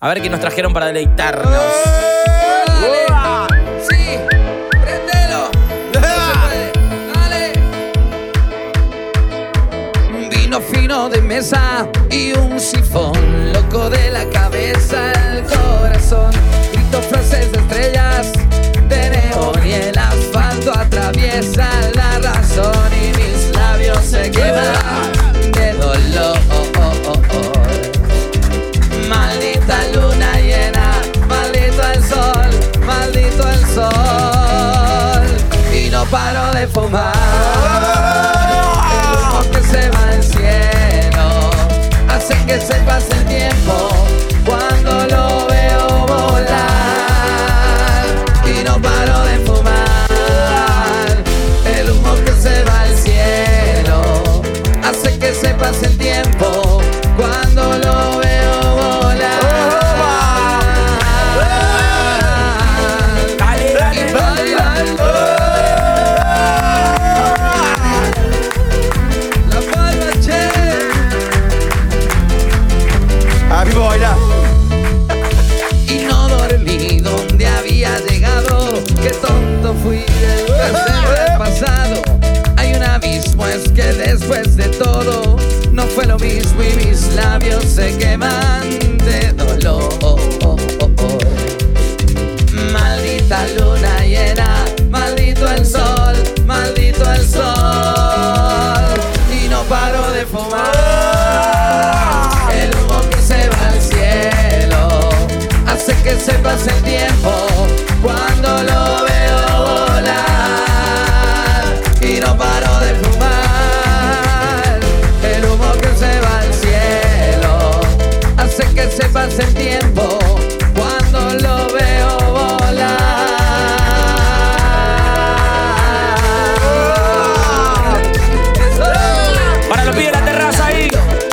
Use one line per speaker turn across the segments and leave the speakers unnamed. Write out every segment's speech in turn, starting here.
A ver qué nos trajeron para deleitarnos.
Dale. Sí, prendelo. No se puede. Dale. Vino fino de mesa y un sifón, loco de la cabeza, el corazón. Grito frases de estrellas de neón y el asfalto atraviesa la razón y mis labios se queman de dolor. Maldita luna llena, maldito el sol, y no paro de fumar. El humo que se va al cielo hace que se pase el tiempo cuando lo veo volar, y no paro de fumar. El humo que se va al cielo hace que se pase el tiempo cuando lo veo volar. Y bailando la palma, che.
Vivo bailar.
Y no dormí donde había llegado. Qué tonto fui del pasado. Hay un abismo, es que después de todo no fue lo mismo y mis labios se queman de dolor. Maldita luna llena, maldito el sol, y no paro de fumar. El humo que se va al cielo hace que se pase el tiempo cuando lo veo volar, y no paro de fumar. El humo que se va al cielo hace que se pase el tiempo cuando lo veo volar.
Para los pibes de la terraza ahí.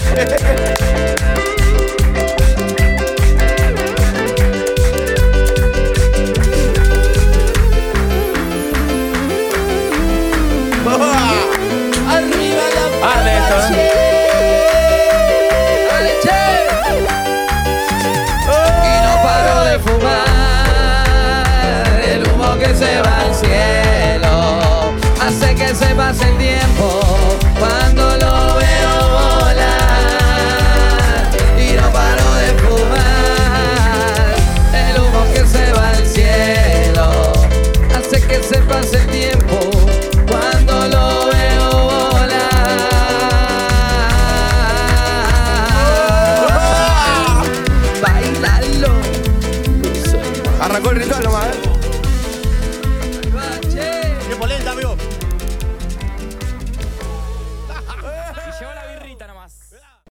Arriba la
Arde esto,
Dale, che. Y no paro de fumar. El humo que se va al cielo hace que se pase el tiempo cuando lo veo volar, y no paro de fumar. El humo que se va al cielo hace que se pase el tiempo cuando lo veo volar. Bailalo.
Arrancó el ritual nomás,